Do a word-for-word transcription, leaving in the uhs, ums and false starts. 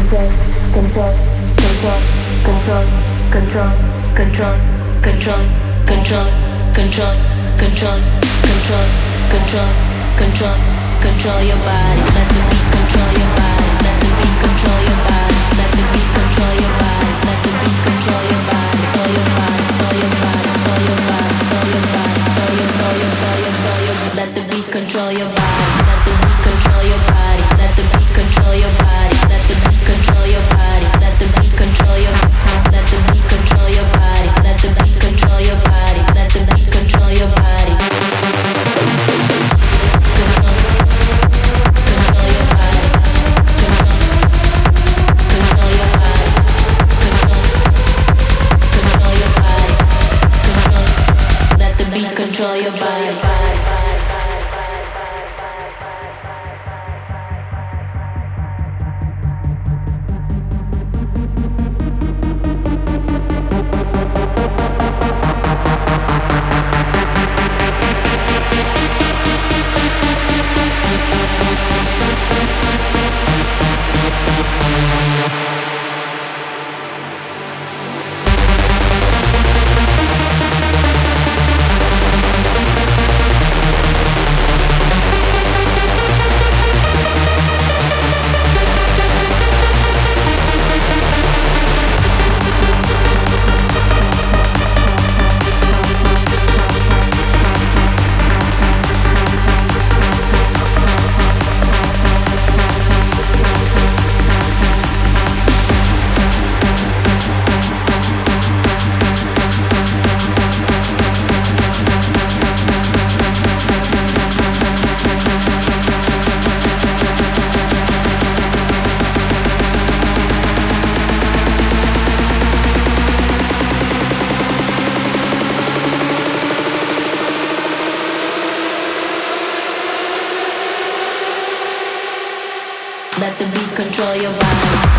control, control, control, control, control, control, control, control, control, control, control, control, control your body. Let the beat control your body. Let the beat control your body. Let the beat control your body. Let the beat control your body. Control your body. Control your body. Control your body. Control your body. Control your, control your, control your, control your. Let the beat control your body. Let the beat control your body. Let the beat control your body. Let the beat control your body. Let the beat control your. Let the beat control your body. Let the beat control your body. Let the beat control your body. Control your body. Let the beat control your body.